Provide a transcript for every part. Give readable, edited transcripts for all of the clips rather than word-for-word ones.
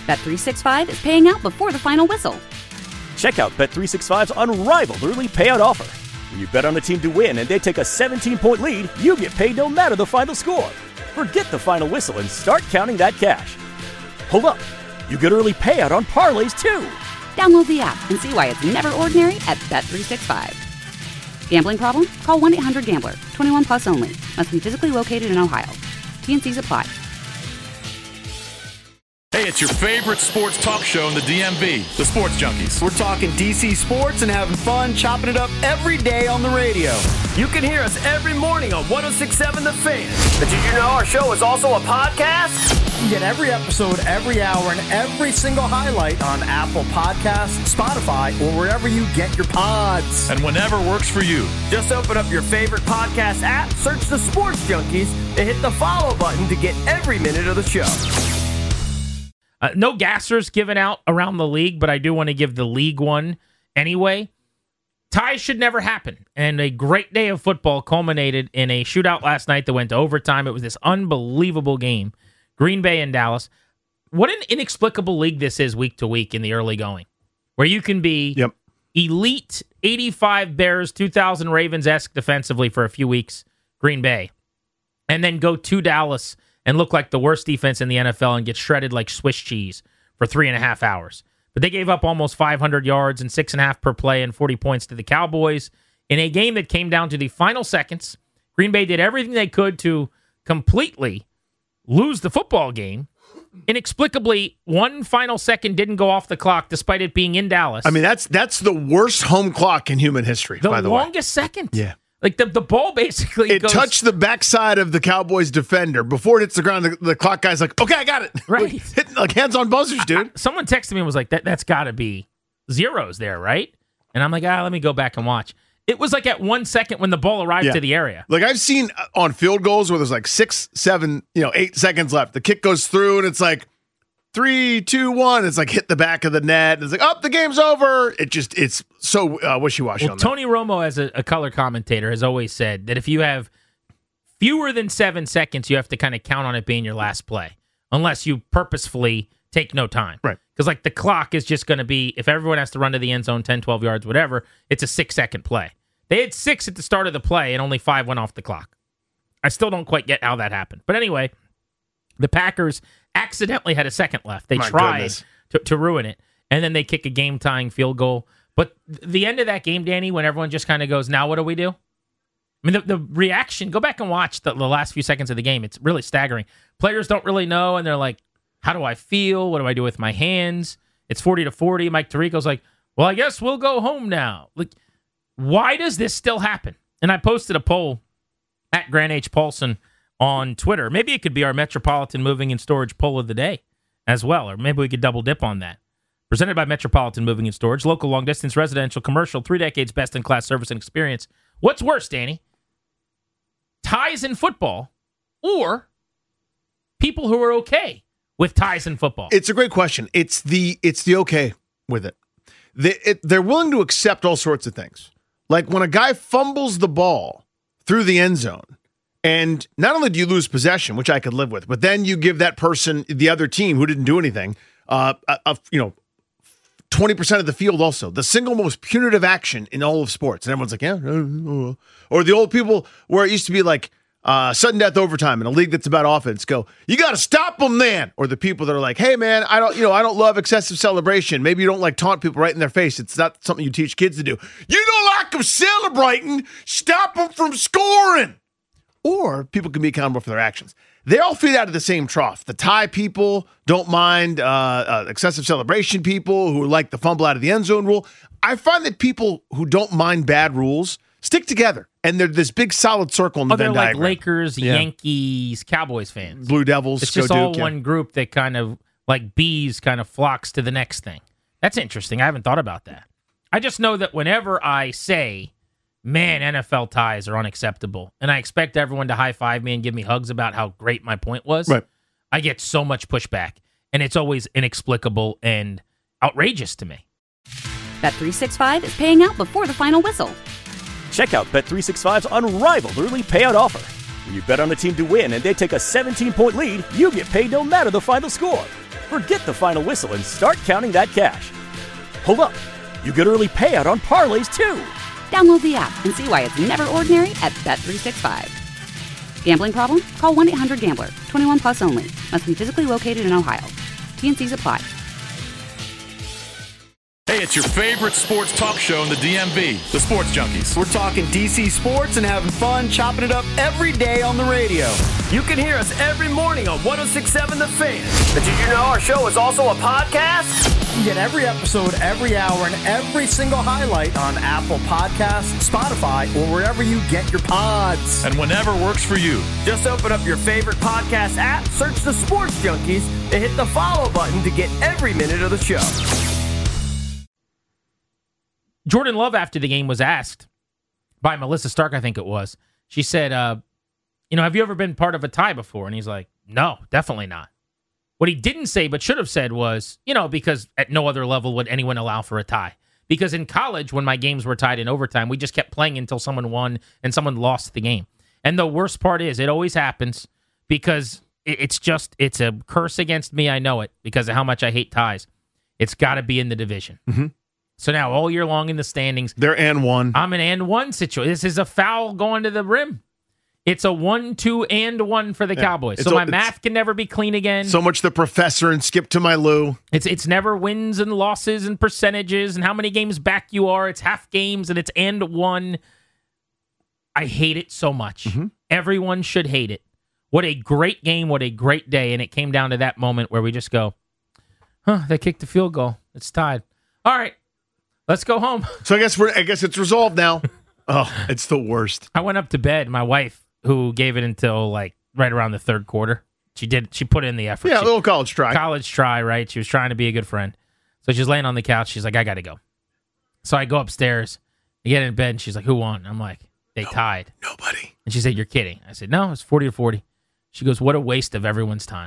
Bet365 is paying out before the final whistle. Check out Bet365's unrivaled early payout offer. When you bet on a team to win and they take a 17-point lead, you get paid no matter the final score. Forget the final whistle and start counting that cash. Hold up. You get early payout on parlays, too. Download the app and see why it's never ordinary at Bet365. Gambling problem? Call 1-800-GAMBLER. 21 plus only. Must be physically located in Ohio. T&Cs apply. Hey, it's your favorite sports talk show in the DMV, the Sports Junkies. We're talking DC sports and having fun, chopping it up every day on the radio. You can hear us every morning on 106.7 The Fan. But did you know our show is also a podcast? You get every episode, every hour, and every single highlight on Apple Podcasts, Spotify, or wherever you get your pods. And whenever works for you. Just open up your favorite podcast app, search the Sports Junkies, and hit the follow button to get every minute of the show. No gassers given out around the league, but I do want to give the league one anyway. Ties should never happen. And a great day of football culminated in a shootout last night that went to overtime. It was this unbelievable game. Green Bay and Dallas. What an inexplicable league this is week to week in the early going, where you can be elite 85 Bears, 2000 Ravens-esque defensively for a few weeks, Green Bay, and then go to Dallas and look like the worst defense in the NFL and get shredded like Swiss cheese for 3.5 hours. But they gave up almost 500 yards and 6.5 per play and 40 points to the Cowboys in a game that came down to the final seconds. Green Bay did everything they could to completely lose the football game. Inexplicably, one final second didn't go off the clock despite it being in Dallas. I mean, that's the worst home clock in human history, by the way. The longest second. Yeah. Like the ball basically goes... It touched the backside of the Cowboys defender. Before it hits the ground, the clock guy's like, okay, I got it. Right. Hitting like hands on buzzers, dude. Someone texted me and was like, that's got to be zeros there, right? And I'm like, let me go back and watch. It was like at 1 second when the ball arrived to the area. Like I've seen on field goals where there's like 6, 7, 8 seconds left. The kick goes through and it's like 3, 2, 1. It's like hit the back of the net. And it's like, the game's over. It's so wishy-washy on that. Tony Romo, as a color commentator, has always said that if you have fewer than 7 seconds, you have to kind of count on it being your last play, unless you purposefully take no time. Right. Because like the clock is just going to be, if everyone has to run to the end zone 10, 12 yards, whatever, it's a 6-second play. They had 6 at the start of the play and only 5 went off the clock. I still don't quite get how that happened. But anyway, the Packers accidentally had a second left. They tried to ruin it, and then they kick a game-tying field goal. But the end of that game, Danny, when everyone just kind of goes, now what do we do? I mean, the reaction, go back and watch the last few seconds of the game. It's really staggering. Players don't really know, and they're like, how do I feel? What do I do with my hands? It's 40-40. Mike Tirico's like, well, I guess we'll go home now. Like, why does this still happen? And I posted a poll at Grant H. Paulson on Twitter. Maybe it could be our Metropolitan Moving and Storage poll of the day as well, or maybe we could double dip on that. Presented by Metropolitan Moving and Storage, local long-distance residential, commercial, 3 decades best-in-class service and experience. What's worse, Danny? Ties in football or people who are okay with ties in football? It's a great question. It's the okay with it. They're willing to accept all sorts of things. Like when a guy fumbles the ball through the end zone, and not only do you lose possession, which I could live with, but then you give that person, the other team who didn't do anything, 20% of the field also. The single most punitive action in all of sports. And everyone's like, yeah. Or the old people where it used to be like sudden death overtime in a league that's about offense go, you got to stop them then. Or the people that are like, hey man, I don't love excessive celebration. Maybe you don't like taunt people right in their face. It's not something you teach kids to do. You don't like them celebrating. Stop them from scoring. Or people can be accountable for their actions. They all feed out of the same trough. The tie people don't mind excessive celebration people who like the fumble out of the end zone rule. I find that people who don't mind bad rules stick together, and they're this big solid circle in the Venn diagram. They're like Lakers, Yankees, Cowboys fans. Blue Devils. It's just all one group that kind of, like bees, kind of flocks to the next thing. That's interesting. I haven't thought about that. I just know that whenever I say, man, NFL ties are unacceptable, and I expect everyone to high-five me and give me hugs about how great my point was, right, I get so much pushback, and it's always inexplicable and outrageous to me. Bet365 is paying out before the final whistle. Check out Bet365's unrivaled early payout offer. When you bet on a team to win and they take a 17-point lead, you get paid no matter the final score. Forget the final whistle and start counting that cash. Hold up. You get early payout on parlays, too. Download the app and see why it's never ordinary at Bet365. Gambling problem? Call 1-800-GAMBLER. 21 plus only. Must be physically located in Ohio. T&Cs apply. Hey, it's your favorite sports talk show in the DMV, the Sports Junkies. We're talking DC sports and having fun, chopping it up every day on the radio. You can hear us every morning on 106.7 The Fan. But did you know our show is also a podcast? You get every episode, every hour, and every single highlight on Apple Podcasts, Spotify, or wherever you get your pods. And whenever works for you. Just open up your favorite podcast app, search the Sports Junkies, and hit the follow button to get every minute of the show. Jordan Love, after the game, was asked by Melissa Stark, I think it was. She said, have you ever been part of a tie before? And he's like, no, definitely not. What he didn't say but should have said was, because at no other level would anyone allow for a tie. Because in college, when my games were tied in overtime, we just kept playing until someone won and someone lost the game. And the worst part is it always happens because it's a curse against me. I know it because of how much I hate ties. It's got to be in the division. Mm-hmm. So now all year long in the standings, they're and one. I'm an and one situation. This is a foul going to the rim. It's a 1, 2, and 1 for the Cowboys. So my math can never be clean again. So much the professor and skip to my Lou. It's never wins and losses and percentages and how many games back you are. It's half games and it's and 1. I hate it so much. Mm-hmm. Everyone should hate it. What a great game. What a great day. And it came down to that moment where we just go, they kicked the field goal. It's tied. All right. Let's go home. So I guess it's resolved now. Oh, it's the worst. I went up to bed. My wife, who gave it until right around the third quarter, she put in the effort. Yeah, a little college try. College try, right? She was trying to be a good friend. So she's laying on the couch. She's like, I got to go. So I go upstairs. I get in bed, and she's like, who won? I'm like, they tied. Nobody. And she said, you're kidding. I said, no, it's 40-40. She goes, what a waste of everyone's time.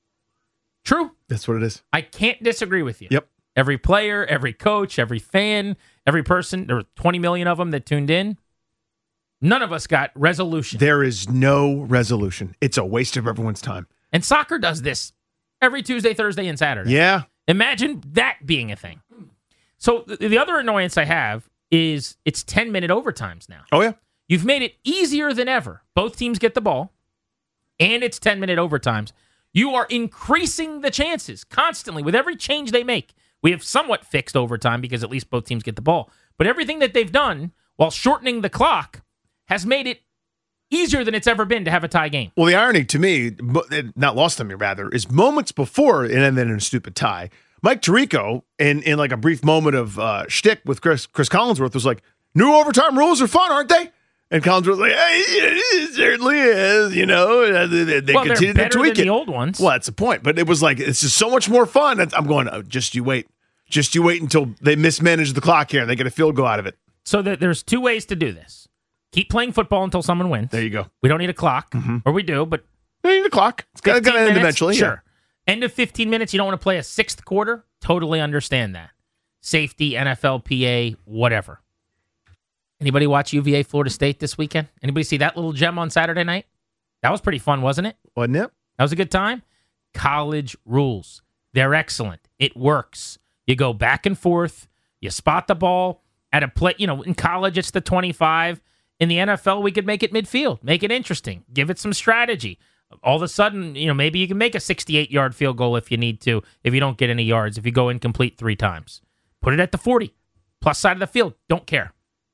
True. That's what it is. I can't disagree with you. Yep. Every player, every coach, every fan, every person, there were 20 million of them that tuned in. None of us got resolution. There is no resolution. It's a waste of everyone's time. And soccer does this every Tuesday, Thursday, and Saturday. Yeah. Imagine that being a thing. So the other annoyance I have is it's 10-minute overtimes now. Oh, yeah. You've made it easier than ever. Both teams get the ball, and it's 10-minute overtimes. You are increasing the chances constantly with every change they make. We have somewhat fixed overtime because at least both teams get the ball. But everything that they've done while shortening the clock has made it easier than it's ever been to have a tie game. Well, the irony to me, not lost on me rather, is moments before it ended in a stupid tie, Mike Tirico, in like a brief moment of shtick with Chris Collinsworth, was like, new overtime rules are fun, aren't they? And Collinsworth was like, hey, it certainly is, They continue to tweak than it. The old ones. Well, that's the point. But it was like, it's just so much more fun. I'm going, just you wait. Just you wait until they mismanage the clock here and they get a field goal out of it. So there's two ways to do this. Keep playing football until someone wins. There you go. We don't need a clock. Or we do, but... We need a clock. It's got to end eventually. Sure. Yeah. End of 15 minutes, you don't want to play a sixth quarter? Totally understand that. Safety, NFL, PA, whatever. Anybody watch UVA Florida State this weekend? Anybody see that little gem on Saturday night? That was pretty fun, wasn't it? Wasn't it? That was a good time. College rules. They're excellent. It works. You go back and forth. You spot the ball at a play. In college, it's the 25. In the NFL, we could make it midfield. Make it interesting. Give it some strategy. All of a sudden, maybe you can make a 68-yard field goal if you need to, if you don't get any yards, if you go incomplete 3 times. Put it at the 40, plus side of the field. Don't care.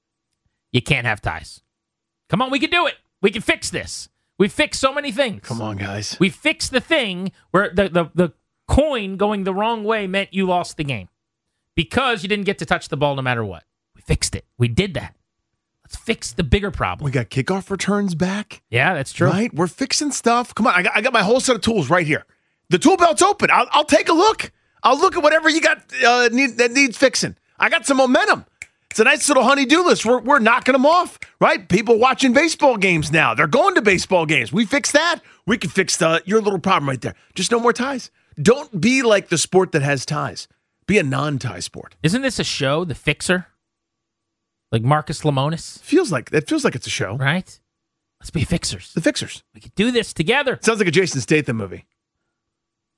You can't have ties. Come on, we can do it. We can fix this. We fixed so many things. Come on, guys. We fixed the thing where the coin going the wrong way meant you lost the game because you didn't get to touch the ball no matter what. We fixed it. We did that. Let's fix the bigger problem. We got kickoff returns back. Yeah, that's true. Right? We're fixing stuff. Come on, I got my whole set of tools right here. The tool belt's open. I'll take a look. I'll look at whatever you got that needs fixing. I got some momentum. It's a nice little honey-do list. We're knocking them off, right? People watching baseball games now. They're going to baseball games. We fixed that. We can fix your little problem right there. Just no more ties. Don't be like the sport that has ties. Be a non-tie sport. Isn't this a show, The Fixer? Like Marcus Lemonis? Feels like it's a show.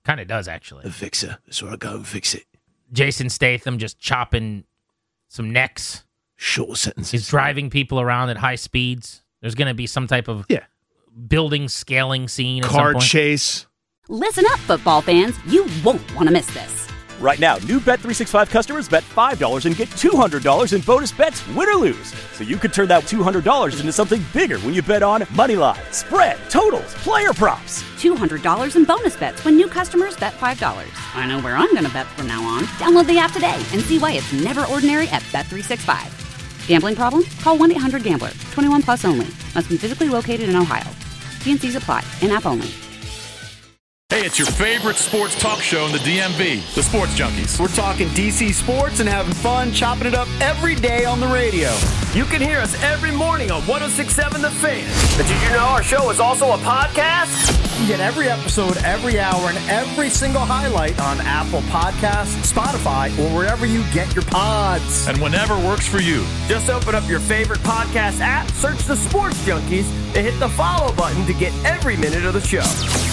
Kind of does, actually. A fixer. That's where I go and fix it. Jason Statham just chopping some necks. Short sentences. He's driving people around at high speeds. There's going to be some type of building scaling scene. Car chase. Listen up, football fans. You won't want to miss this. Right now, new Bet365 customers bet $5 and get $200 in bonus bets, win or lose. So you could turn that $200 into something bigger when you bet on money line, spread, totals, player props. $200 in bonus bets when new customers bet $5. I know where I'm going to bet from now on. Download the app today and see why it's never ordinary at Bet365. Gambling problem? Call 1-800-GAMBLER. 21 plus only. Must be physically located in Ohio. T&Cs apply. In-app only. Hey, it's your favorite sports talk show in the DMV, the Sports Junkies. We're talking DC sports and having fun, chopping it up every day on the radio. You can hear us every morning on 106.7 The Fan. But did you know our show is also a podcast? You get every episode, every hour, and every single highlight on Apple Podcasts, Spotify, or wherever you get your pods. And whenever works for you. Just open up your favorite podcast app, search The Sports Junkies, and hit the follow button to get every minute of the show.